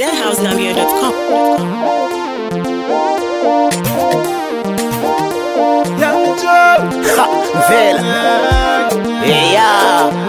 ZenHouseNamir.com. Vela. Yeah.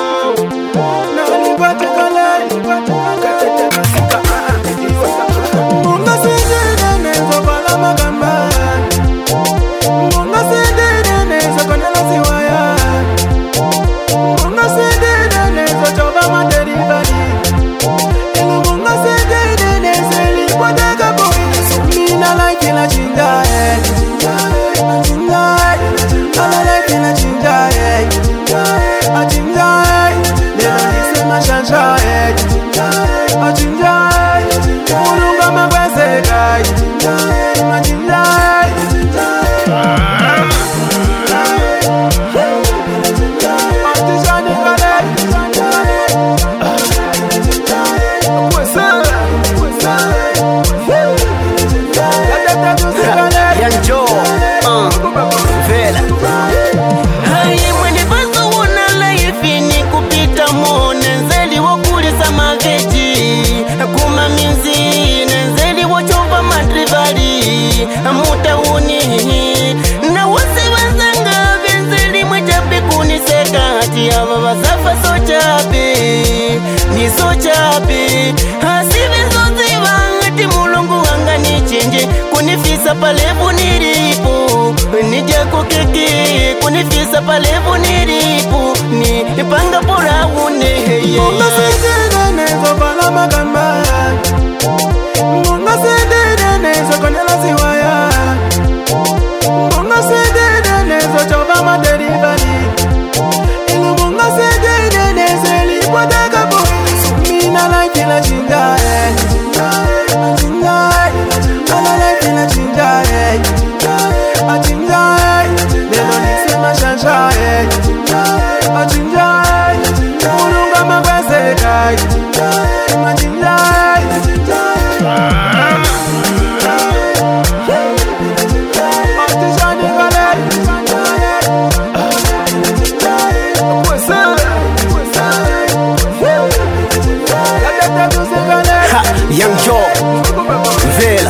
Mutauni na wasi wazanga benzeli mwechapi kuniseka hati ya baba safa sochapi ni sochapi hasivi zoziva hati mulungu wanga ni chenje kunifisa palevu nilipo nijako keki kunifisa palevu nilipo ni ipanga pora uneheye Munga sendene nezo bala magamba Munga sendene nezo konela ziwaya Munga sendene nezo choba maderibali Ilu munga sendene nezo elipo daga boy Sumina like ila chingae Chingae Ala like ila chingae Chingae Nelo nisema shanshae Chingae Mulunga mabese kai Chingae Young Joe Vela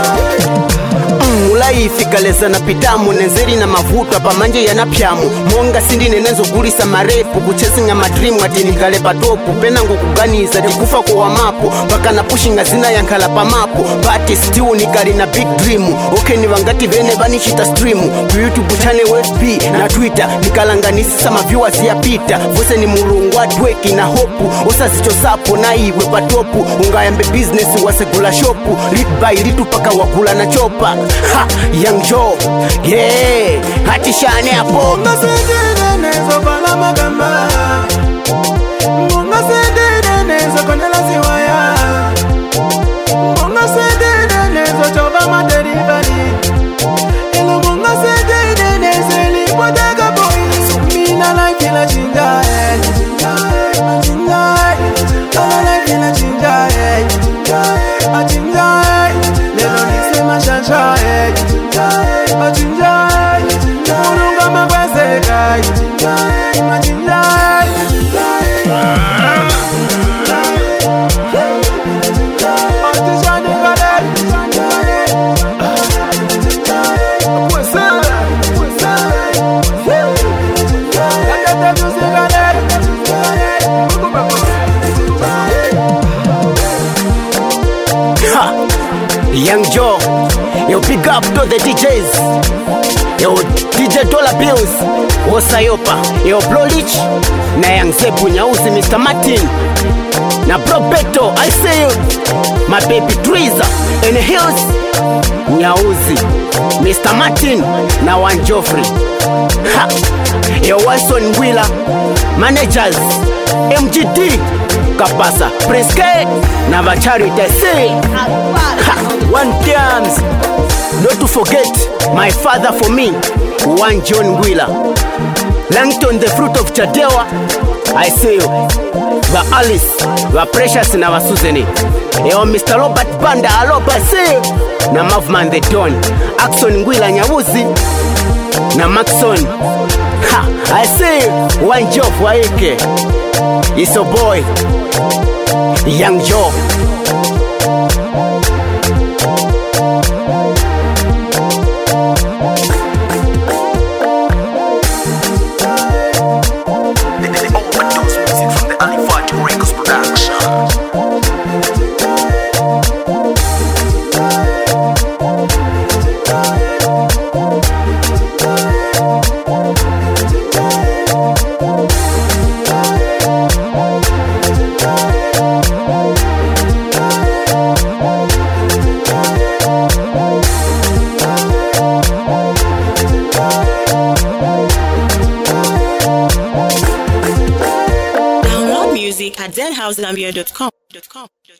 Ulaifikaleza na pitamu nenzeri na mavuta pamanje ya napyamu Mwonga sindi nenezo gulisa marepu kuchesinga madrimu ati nikale patopu Penangu kuganiza dikufa kwa mapo Baka na pushinga zina yankala pa mapo Pati stew nikali na big dream Oke ni wangati vene banishita streamu Ku YouTube channel FB na Twitter Nikalanganisi sama viewers ya pita Vose ni mulungwa dweki na hopu Osa zicho sapo na iwe patopu Ungayambe business wasegula shopu Lit by litu paka wagula na chopa Ha, Young Joe, yeah, hati shane hapo Munga sendene nezo bala magamba Munga sendene nezo konela ziwaya Munga sendene nezo choba maderibali Ilu munga sendene nezo elipo daga boy Sumina like ila chingae Chingae Ala like ila chingae Chingae Nelo nisema shanshae Chingae Mulunga mabese kai Chingae Otishani kale Young Joe, yo big up to the DJs Yo DJ Dollar Bills Osayopa, yo Bro Lich Na Young Zepu Nyauzi Mr. Martin Na Bro Beto, I say you My baby Triza in Hills Nyauzi Mr. Martin Na One Joffrey Ha, yo Wilson Wheeler Managers MGD Kapasa Prince K Na Vachari Tese One Times Not to forget my father for me One John Wheeler Langton the fruit of Chadewa I say you Va Alice Va Precious na Va Suzeni Yo Mr. Robert Banda Alopa I say you Na Mavman the Don Axon Ngwila Nyawuzi Na Maxon Ha I say you One job Waeke It's a boy Young Joe www.gospelzambia.com.